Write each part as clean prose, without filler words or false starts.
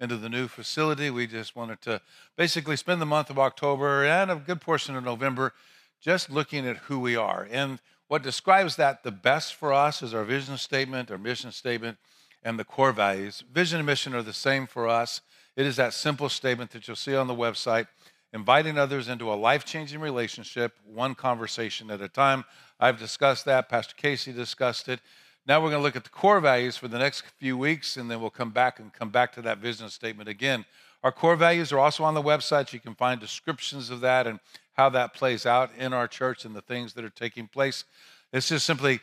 into the new facility. We just wanted to basically spend the month of October and a good portion of November just looking at who we are. And what describes that the best for us is our vision statement, our mission statement, and the core values. Vision and mission are the same for us. It is that simple statement that you'll see on the website, inviting others into a life-changing relationship, one conversation at a time. I've discussed that. Pastor Casey discussed it. Now we're going to look at the core values for the next few weeks, and then we'll come back to that vision statement again. Our core values are also on the website. You can find descriptions of that and how that plays out in our church and the things that are taking place. It's just simply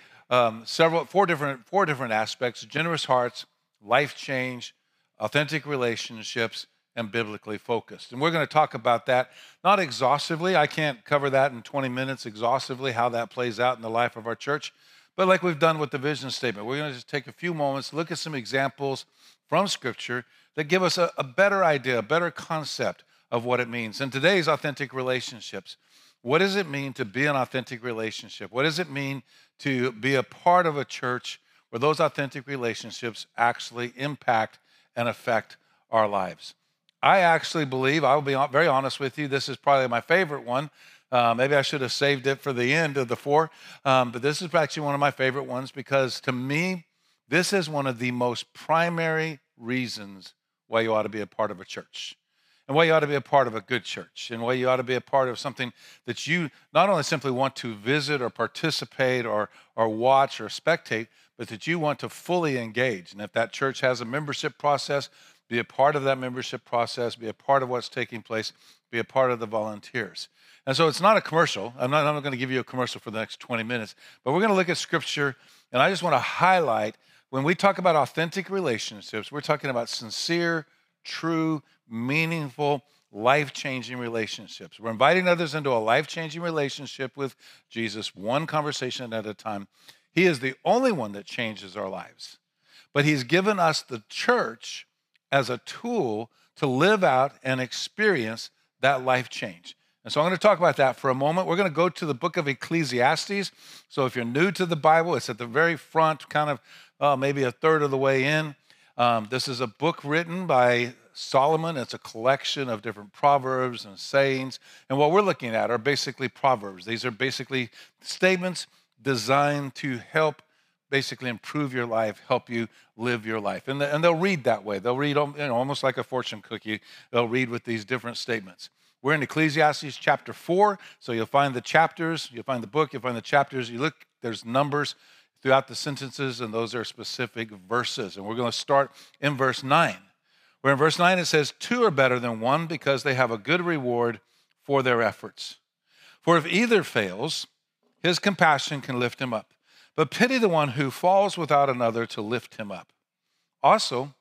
four different aspects: generous hearts, life change, authentic relationships, and biblically focused. And we're going to talk about that, not exhaustively. I can't cover that in 20 minutes exhaustively, how that plays out in the life of our church. But like we've done with the vision statement, we're going to just take a few moments, look at some examples from Scripture that give us a better idea, a better concept of what it means. In today's authentic relationships, what does it mean to be an authentic relationship? What does it mean to be a part of a church where those authentic relationships actually impact and affect our lives? I actually believe, I will be very honest with you, this is probably my favorite one. Maybe I should have saved it for the end of the four, but this is actually one of my favorite ones because to me, this is one of the most primary reasons why you ought to be a part of a church and why you ought to be a part of a good church and why you ought to be a part of something that you not only simply want to visit or participate or watch or spectate, but that you want to fully engage. And if that church has a membership process, be a part of that membership process, be a part of what's taking place, be a part of the volunteers. And so it's not a commercial. I'm not going to give you a commercial for the next 20 minutes, but we're going to look at Scripture, and I just want to highlight, when we talk about authentic relationships, we're talking about sincere, true, meaningful, life-changing relationships. We're inviting others into a life-changing relationship with Jesus, one conversation at a time. He is the only one that changes our lives, but he's given us the church as a tool to live out and experience that life change. And so I'm going to talk about that for a moment. We're going to go to the book of Ecclesiastes. So if you're new to the Bible, it's at the very front, kind of maybe a third of the way in. This is a book written by Solomon. It's a collection of different proverbs and sayings. And what we're looking at are basically proverbs. These are basically statements designed to help basically improve your life, help you live your life. And they'll read that way. They'll read almost like a fortune cookie. They'll read with these different statements. We're in Ecclesiastes chapter 4, so you'll find the chapters, you'll find the book, you'll find the chapters. You look, there's numbers throughout the sentences, and those are specific verses. And we're going to start in verse 9. Where in verse 9 it says, 2 are better than one because they have a good reward for their efforts. For if either fails, his compassion can lift him up. But pity the one who falls without another to lift him up. Also,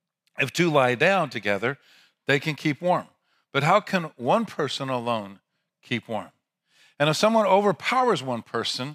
if 2 lie down together, they can keep warm. But how can one person alone keep warm? And if someone overpowers one person,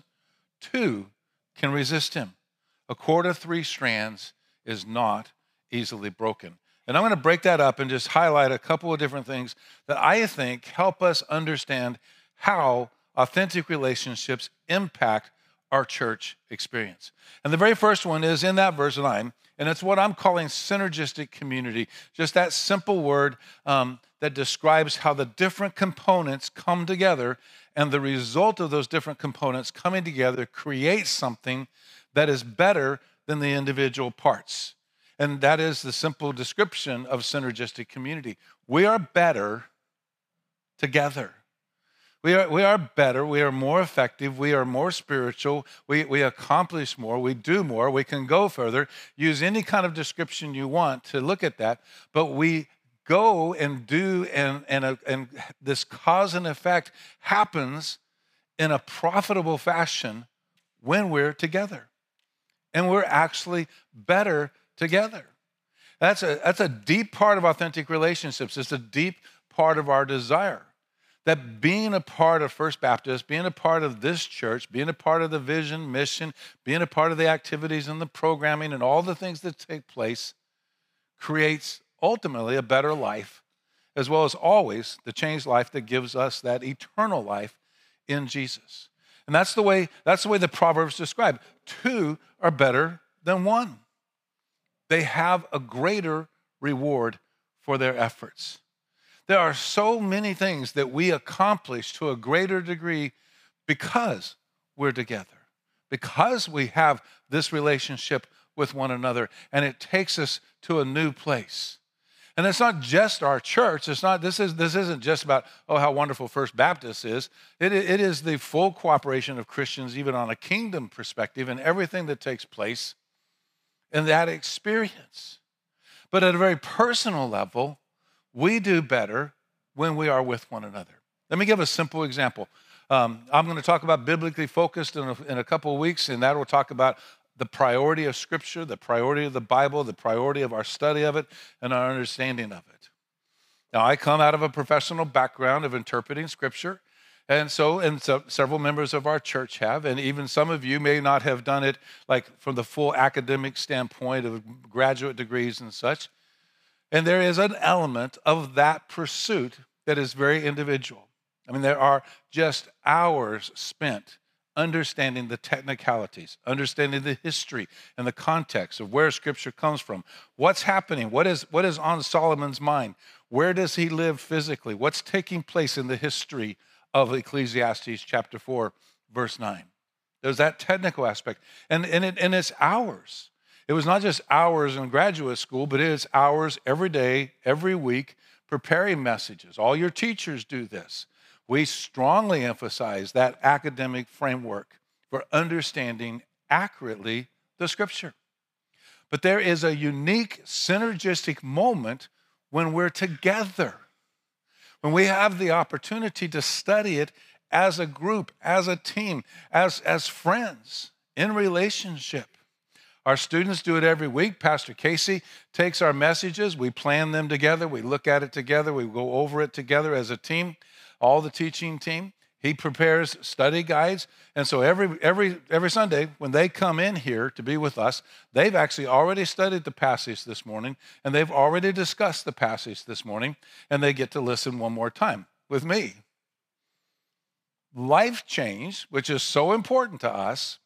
2 can resist him. A cord of 3 strands is not easily broken. And I'm going to break that up and just highlight a couple of different things that I think help us understand how authentic relationships impact our church experience. And the very first one is in that verse 9, and it's what I'm calling synergistic community, just that simple word that describes how the different components come together, and the result of those different components coming together creates something that is better than the individual parts. And that is the simple description of synergistic community. We are better together. We are better, we are more effective, we are more spiritual, we accomplish more, we do more, we can go further. Use any kind of description you want to look at that, but we go and do, and this cause and effect happens in a profitable fashion when we're together. And we're actually better together. That's a deep part of authentic relationships. It's a deep part of our desire. That being a part of First Baptist, being a part of this church, being a part of the vision, mission, being a part of the activities and the programming and all the things that take place creates ultimately a better life, as well as always the changed life that gives us that eternal life in Jesus. And that's the way the Proverbs describe. 2 are better than 1. They have a greater reward for their efforts. There are so many things that we accomplish to a greater degree because we're together, because we have this relationship with one another, and it takes us to a new place. And it's not just our church. This isn't just about, oh, how wonderful First Baptist is. It is the full cooperation of Christians, even on a kingdom perspective, and everything that takes place in that experience. But at a very personal level, we do better when we are with one another. Let me give a simple example. I'm going to talk about biblically focused in a couple of weeks, and that will talk about the priority of Scripture, the priority of the Bible, the priority of our study of it, and our understanding of it. Now, I come out of a professional background of interpreting Scripture, and so several members of our church have, and even some of you may not have done it like from the full academic standpoint of graduate degrees and such. And there is an element of that pursuit that is very individual. I mean, there are just hours spent understanding the technicalities, understanding the history and the context of where Scripture comes from. What's happening? What is on Solomon's mind? Where does he live physically? What's taking place in the history of Ecclesiastes chapter 4, verse 9? There's that technical aspect. And it's hours. It was not just hours in graduate school, but it is hours every day, every week, preparing messages. All your teachers do this. We strongly emphasize that academic framework for understanding accurately the Scripture. But there is a unique synergistic moment when we're together, when we have the opportunity to study it as a group, as a team, as friends, in relationship. Our students do it every week. Pastor Casey takes our messages. We plan them together. We look at it together. We go over it together as a team, all the teaching team. He prepares study guides. And so every Sunday when they come in here to be with us, they've actually already studied the passage this morning, and they've already discussed the passage this morning, and they get to listen one more time with me. Life change, which is so important to us,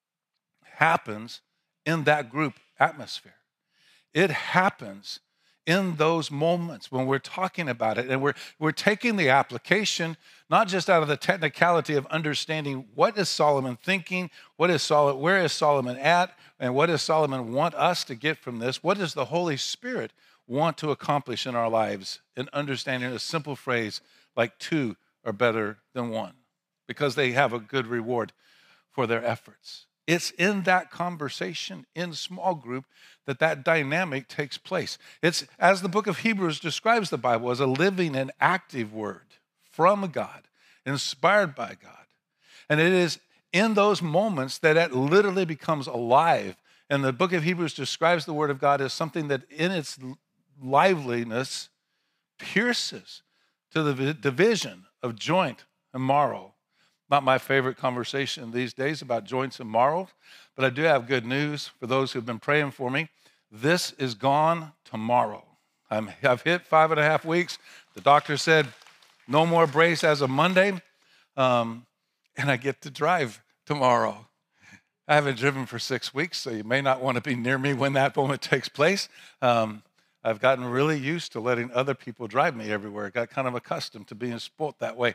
happens in that group atmosphere. It happens in those moments when we're talking about it, and we're taking the application not just out of the technicality of understanding what is Solomon thinking, where is Solomon at, and what does Solomon want us to get from this? What does the Holy Spirit want to accomplish in our lives in understanding a simple phrase like two are better than one, because they have a good reward for their efforts. It's in that conversation in small group that dynamic takes place. It's, as the book of Hebrews describes the Bible, as a living and active word from God, inspired by God. And it is in those moments that it literally becomes alive. And the book of Hebrews describes the word of God as something that in its liveliness pierces to the division of joint and marrow. Not my favorite conversation these days about joints and marrow, but I do have good news for those who've been praying for me. This is gone tomorrow. I've hit 5.5 weeks. The doctor said no more brace as of Monday, and I get to drive tomorrow. I haven't driven for 6 weeks, so you may not want to be near me when that moment takes place. I've gotten really used to letting other people drive me everywhere. I got kind of accustomed to being spoilt that way.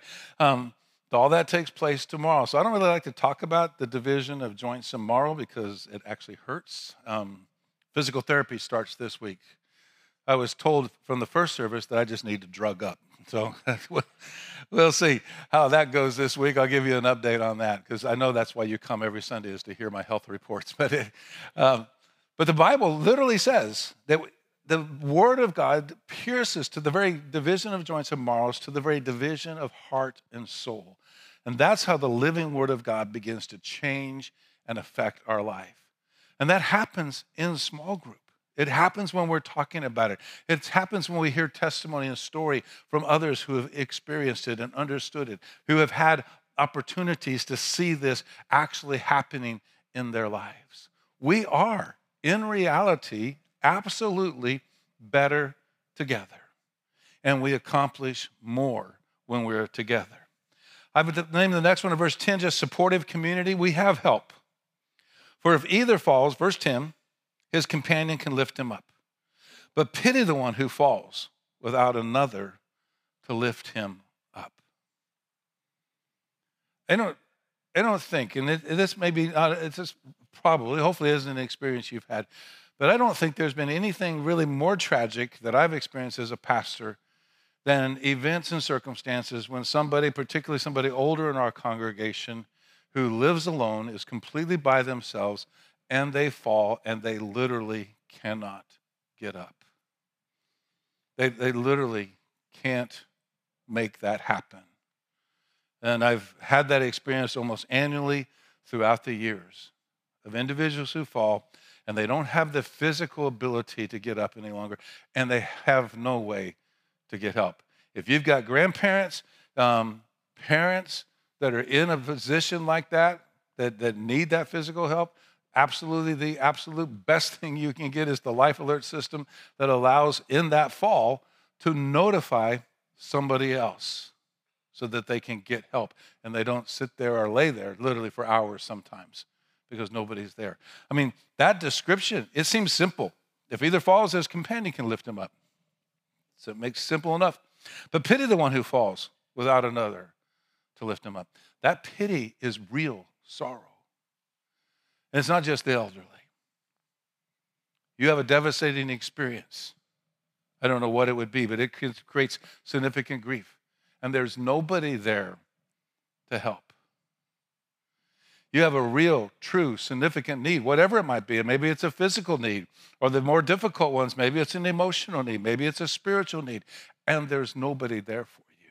All that takes place tomorrow. So I don't really like to talk about the division of joints and marrow because it actually hurts. Physical therapy starts this week. I was told from the first service that I just need to drug up. So we'll see how that goes this week. I'll give you an update on that because I know that's why you come every Sunday is to hear my health reports. But the Bible literally says that the word of God pierces to the very division of joints and marrows, to the very division of heart and soul. And that's how the living word of God begins to change and affect our life. And that happens in small group. It happens when we're talking about it. It happens when we hear testimony and story from others who have experienced it and understood it, who have had opportunities to see this actually happening in their lives. We are, in reality, absolutely better together. And we accomplish more when we're together. I would name the next one in verse 10, just supportive community. We have help. For if either falls, verse 10, his companion can lift him up. But pity the one who falls without another to lift him up. I don't think, and this may be, it's just probably, hopefully isn't an experience you've had, but I don't think there's been anything really more tragic that I've experienced as a pastor than events and circumstances when somebody, particularly somebody older in our congregation who lives alone, is completely by themselves, and they fall and they literally cannot get up. They literally can't make that happen. And I've had that experience almost annually throughout the years of individuals who fall and they don't have the physical ability to get up any longer, and they have no way to get help. If you've got grandparents, parents that are in a position like that need that physical help, absolutely the absolute best thing you can get is the life alert system that allows in that fall to notify somebody else so that they can get help and they don't sit there or lay there literally for hours sometimes because nobody's there. I mean, that description, it seems simple. If either falls, his companion can lift him up. So it makes simple enough. But pity the one who falls without another to lift him up. That pity is real sorrow. And it's not just the elderly. You have a devastating experience. I don't know what it would be, but it creates significant grief. And there's nobody there to help. You have a real, true, significant need, whatever it might be. Maybe it's a physical need, or the more difficult ones, maybe it's an emotional need, maybe it's a spiritual need, and there's nobody there for you.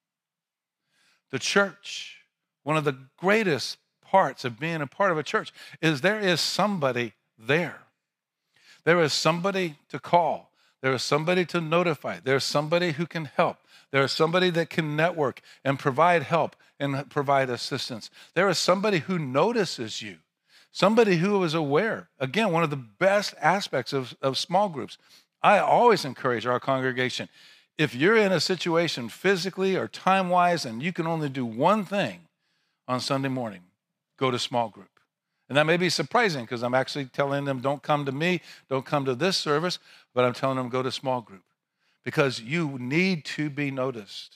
The church, one of the greatest parts of being a part of a church is there is somebody there. There is somebody to call. There is somebody to notify. There's somebody who can help. There is somebody that can network and provide help and provide assistance. There is somebody who notices you, somebody who is aware. Again, one of the best aspects of small groups. I always encourage our congregation, if you're in a situation physically or time-wise and you can only do one thing on Sunday morning, go to small group. And that may be surprising because I'm actually telling them, don't come to me, don't come to this service, but I'm telling them go to small group because you need to be noticed.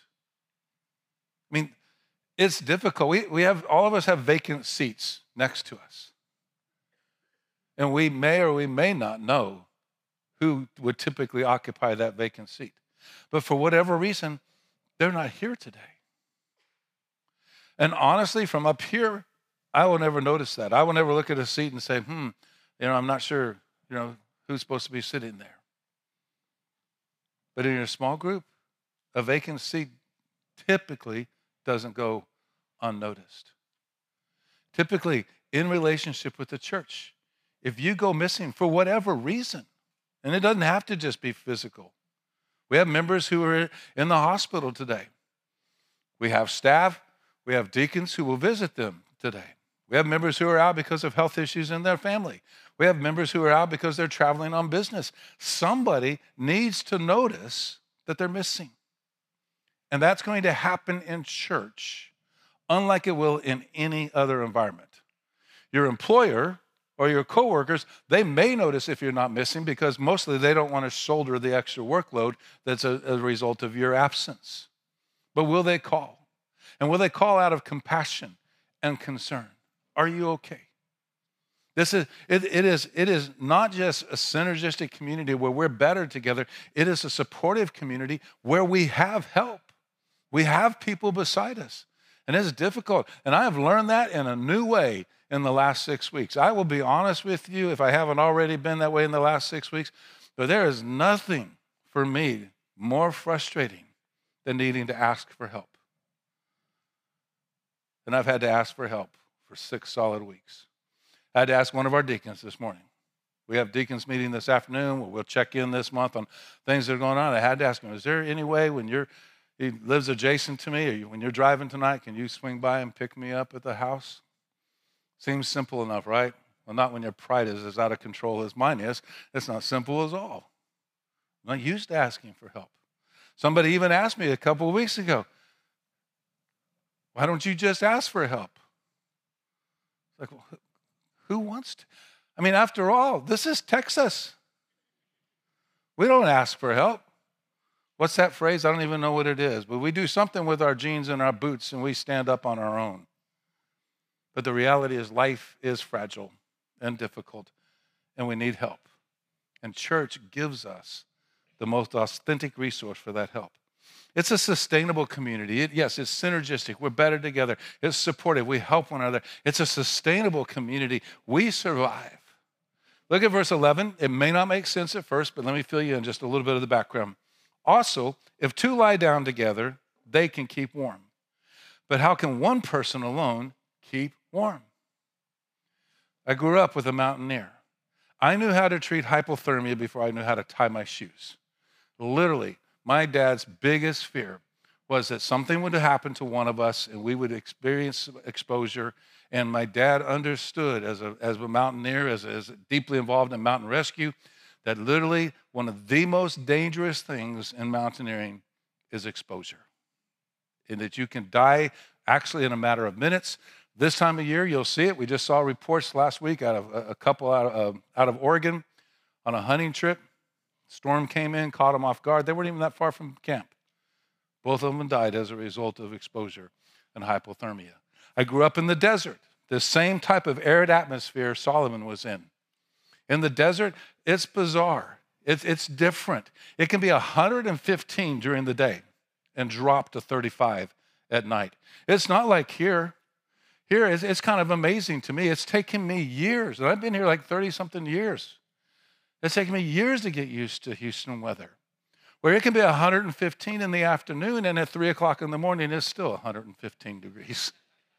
I mean, it's difficult. We have, all of us have vacant seats next to us. And we may or we may not know who would typically occupy that vacant seat. But for whatever reason, they're not here today. And honestly, from up here, I will never notice that. I will never look at a seat and say, I'm not sure, who's supposed to be sitting there. But in your small group, a vacant seat typically doesn't go unnoticed. Typically, in relationship with the church, if you go missing for whatever reason, and it doesn't have to just be physical. We have members who are in the hospital today. We have staff, we have deacons who will visit them today. We have members who are out because of health issues in their family. We have members who are out because they're traveling on business. Somebody needs to notice that they're missing. And that's going to happen in church, unlike it will in any other environment. Your employer or your coworkers, they may notice if you're not missing because mostly they don't want to shoulder the extra workload that's a result of your absence. But will they call? And will they call out of compassion and concern? Are you okay? It is not just a synergistic community where we're better together. It is a supportive community where we have help. We have people beside us. And it's difficult. And I have learned that in a new way in the last 6 weeks. I will be honest with you if I haven't already been that way in the last 6 weeks, but there is nothing for me more frustrating than needing to ask for help. And I've had to ask for help for 6 solid weeks. I had to ask one of our deacons this morning. We have deacons meeting this afternoon. We'll check in this month on things that are going on. I had to ask him, is there any way he lives adjacent to me, or when you're driving tonight, can you swing by and pick me up at the house? Seems simple enough, right? Well, not when your pride is as out of control as mine is. It's not simple at all. I'm not used to asking for help. Somebody even asked me a couple of weeks ago, why don't you just ask for help? It's like, well, who wants to? I mean, after all, this is Texas. We don't ask for help. What's that phrase? I don't even know what it is, but we do something with our jeans and our boots and we stand up on our own. But the reality is life is fragile and difficult, and we need help. And church gives us the most authentic resource for that help. It's a sustainable community. Yes, it's synergistic. We're better together. It's supportive. We help one another. It's a sustainable community. We survive. Look at verse 11. It may not make sense at first, but let me fill you in just a little bit of the background. Also, if two lie down together, they can keep warm. But how can one person alone keep warm? I grew up with a mountaineer. I knew how to treat hypothermia before I knew how to tie my shoes. Literally, my dad's biggest fear was that something would happen to one of us and we would experience exposure. And my dad understood as a mountaineer, as deeply involved in mountain rescue, that literally one of the most dangerous things in mountaineering is exposure. And that you can die actually in a matter of minutes. This time of year, you'll see it. We just saw reports last week out of a couple out of Oregon on a hunting trip. Storm came in, caught them off guard. They weren't even that far from camp. Both of them died as a result of exposure and hypothermia. I grew up in the desert, the same type of arid atmosphere Solomon was in. In the desert, it's bizarre. It's different. It can be 115 during the day and drop to 35 at night. It's not like here. Here, it's kind of amazing to me. It's taken me years, and I've been here like 30-something years. It's taken me years to get used to Houston weather, where it can be 115 in the afternoon, and at 3 o'clock in the morning, it's still 115 degrees.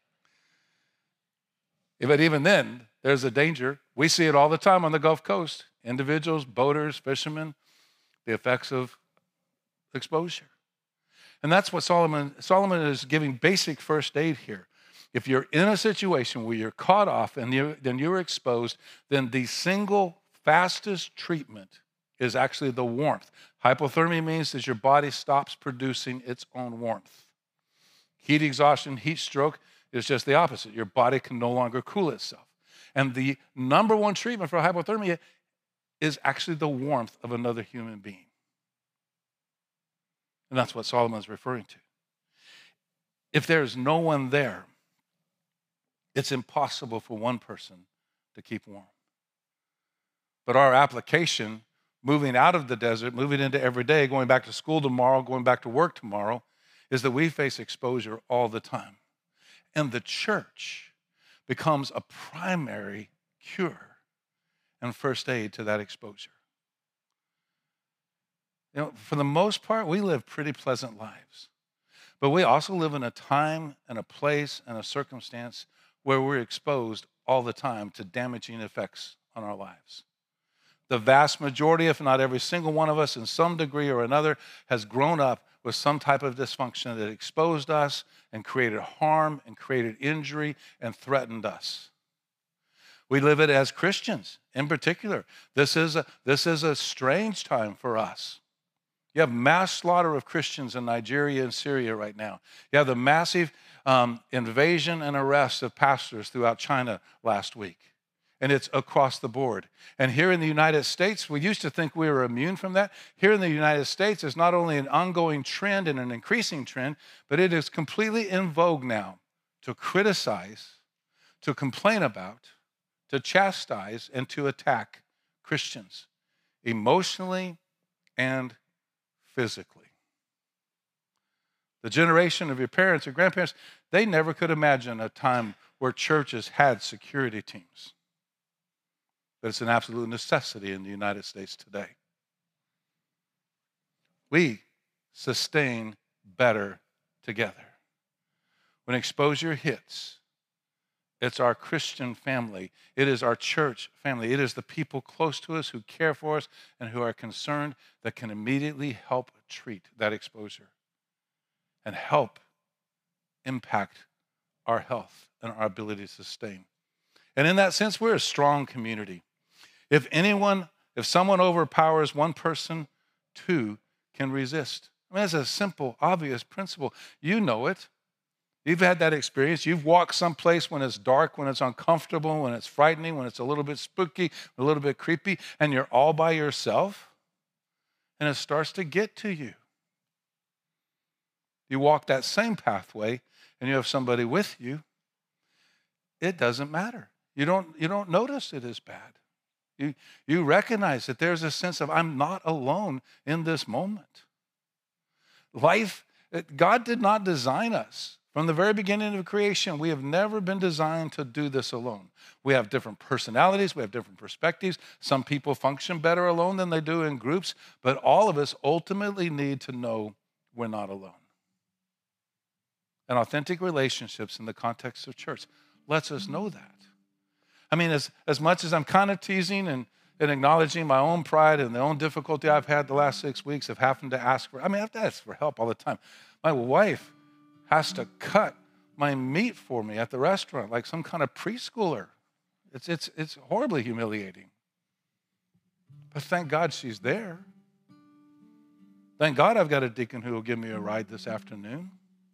But even then, there's a danger. We see it all the time on the Gulf Coast. Individuals, boaters, fishermen, the effects of exposure. And that's what Solomon is giving basic first aid here. If you're in a situation where you're caught off and then you're exposed, then the single fastest treatment is actually the warmth. Hypothermia means that your body stops producing its own warmth. Heat exhaustion, heat stroke is just the opposite. Your body can no longer cool itself. And the number one treatment for hypothermia is actually the warmth of another human being. And that's what Solomon's referring to. If there's no one there, it's impossible for one person to keep warm. But our application, moving out of the desert, moving into every day, going back to school tomorrow, going back to work tomorrow, is that we face exposure all the time. And the church becomes a primary cure and first aid to that exposure. You know, for the most part, we live pretty pleasant lives. But we also live in a time and a place and a circumstance where we're exposed all the time to damaging effects on our lives. The vast majority, if not every single one of us, in some degree or another, has grown up with some type of dysfunction that exposed us and created harm and created injury and threatened us. We live it as Christians in particular. This is a strange time for us. You have mass slaughter of Christians in Nigeria and Syria right now. You have the massive invasion and arrest of pastors throughout China last week. And it's across the board. And here in the United States, we used to think we were immune from that. Here in the United States, it's not only an ongoing trend and an increasing trend, but it is completely in vogue now to criticize, to complain about, to chastise, and to attack Christians emotionally and physically. The generation of your parents or grandparents, they never could imagine a time where churches had security teams. But it's an absolute necessity in the United States today. We sustain better together. When exposure hits, it's our Christian family. It is our church family. It is the people close to us who care for us and who are concerned that can immediately help treat that exposure and help impact our health and our ability to sustain. And in that sense, we're a strong community. If someone overpowers one person, two can resist. I mean, it's a simple, obvious principle. You know it. You've had that experience. You've walked someplace when it's dark, when it's uncomfortable, when it's frightening, when it's a little bit spooky, a little bit creepy, and you're all by yourself, and it starts to get to you. you walk that same pathway and you have somebody with you, it doesn't matter. You don't notice it as bad. You recognize that there's a sense of, I'm not alone in this moment. Life, God did not design us. From the very beginning of creation, we have never been designed to do this alone. We have different personalities, we have different perspectives. Some people function better alone than they do in groups, but all of us ultimately need to know we're not alone. And authentic relationships in the context of church lets us know that. I mean, as much as I'm kind of teasing and acknowledging my own pride and the own difficulty I've had the last 6 weeks of having to ask for, I have to ask for help all the time. My wife has to cut my meat for me at the restaurant like some kind of preschooler. It's horribly humiliating. But thank God she's there. Thank God I've got a deacon who will give me a ride this afternoon.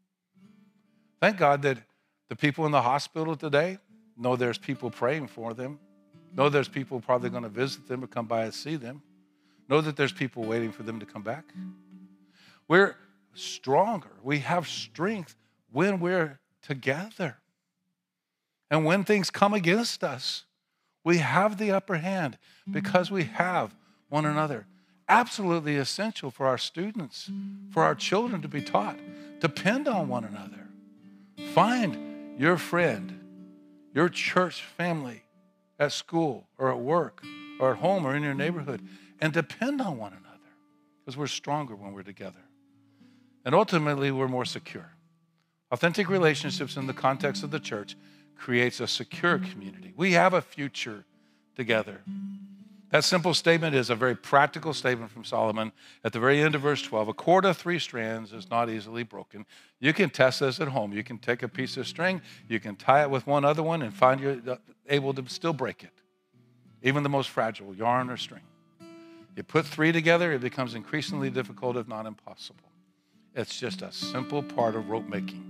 Thank God that the people in the hospital today know there's people praying for them. Know there's people probably going to visit them or come by and see them. Know that there's people waiting for them to come back. We're stronger. We have strength when we're together. And when things come against us, we have the upper hand because we have one another. Absolutely essential for our students, for our children to be taught. Depend on one another. Find your friend, your church family at school or at work or at home or in your neighborhood, and depend on one another because we're stronger when we're together. And ultimately, we're more secure. Authentic relationships in the context of the church creates a secure community. We have a future together. That simple statement is a very practical statement from Solomon at the very end of verse 12. A cord of 3 strands is not easily broken. You can test this at home. You can take a piece of string, you can tie it with one other one and find you're able to still break it. Even the most fragile yarn or string. You put 3 together, it becomes increasingly difficult, if not impossible. It's just a simple part of rope making.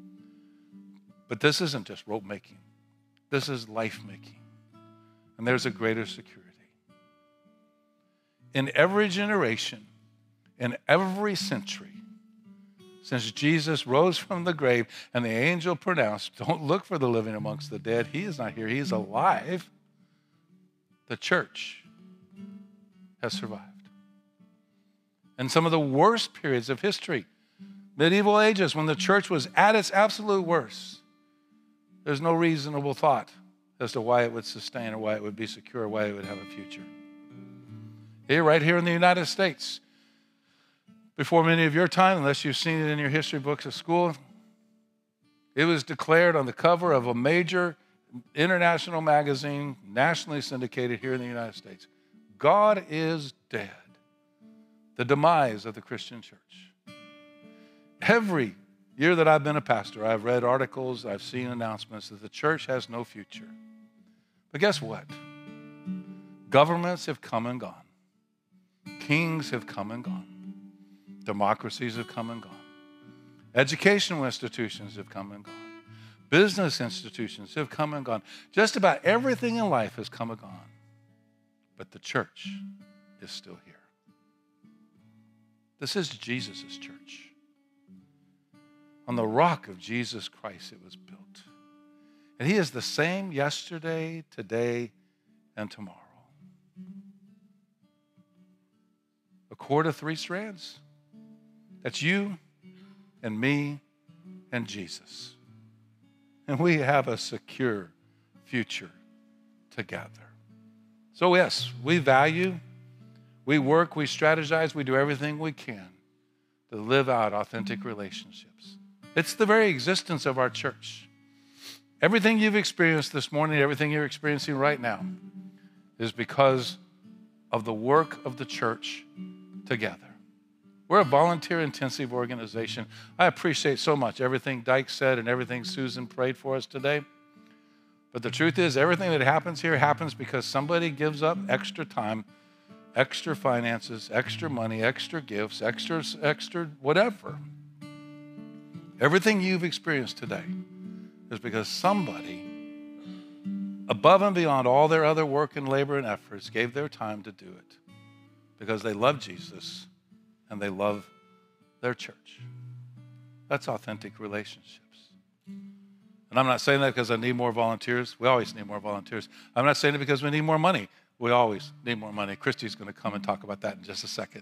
But this isn't just rope making. This is life making. And there's a greater security. In every generation, in every century, since Jesus rose from the grave and the angel pronounced, don't look for the living amongst the dead. He is not here. He is alive. The church has survived. In some of the worst periods of history, medieval ages, when the church was at its absolute worst, there's no reasonable thought as to why it would sustain or why it would be secure or why it would have a future. Here, right here in the United States, before many of your time, unless you've seen it in your history books at school, it was declared on the cover of a major international magazine, nationally syndicated here in the United States, God is dead. The demise of the Christian church. Every year that I've been a pastor, I've read articles, I've seen announcements that the church has no future. But guess what? Governments have come and gone. Kings have come and gone. Democracies have come and gone. Educational institutions have come and gone. Business institutions have come and gone. Just about everything in life has come and gone. But the church is still here. This is Jesus' church. On the rock of Jesus Christ it was built. And he is the same yesterday, today, and tomorrow. A cord of 3 strands. That's you and me and Jesus. And we have a secure future together. So yes, we value, we work, we strategize, we do everything we can to live out authentic relationships. It's the very existence of our church. Everything you've experienced this morning, everything you're experiencing right now is because of the work of the church together. We're a volunteer-intensive organization. I appreciate so much everything Dyke said and everything Susan prayed for us today. But the truth is, everything that happens here happens because somebody gives up extra time, extra finances, extra money, extra gifts, extra whatever. Everything you've experienced today is because somebody, above and beyond all their other work and labor and efforts, gave their time to do it because they love Jesus and they love their church. That's authentic relationships. And I'm not saying that because I need more volunteers. We always need more volunteers. I'm not saying it because we need more money. We always need more money. Christy's going to come and talk about that in just a second.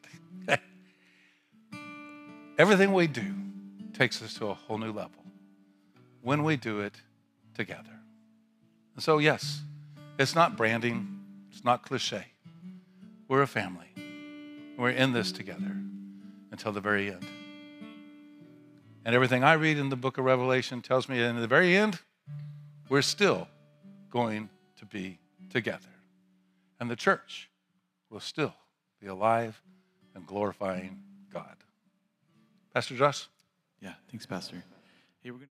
Everything we do takes us to a whole new level when we do it together. And so, yes, it's not branding. It's not cliche. We're a family. We're in this together until the very end. And everything I read in the book of Revelation tells me that in the very end, we're still going to be together. And the church will still be alive and glorifying God. Pastor Josh? Yeah, thanks, Pastor. Hey, we're going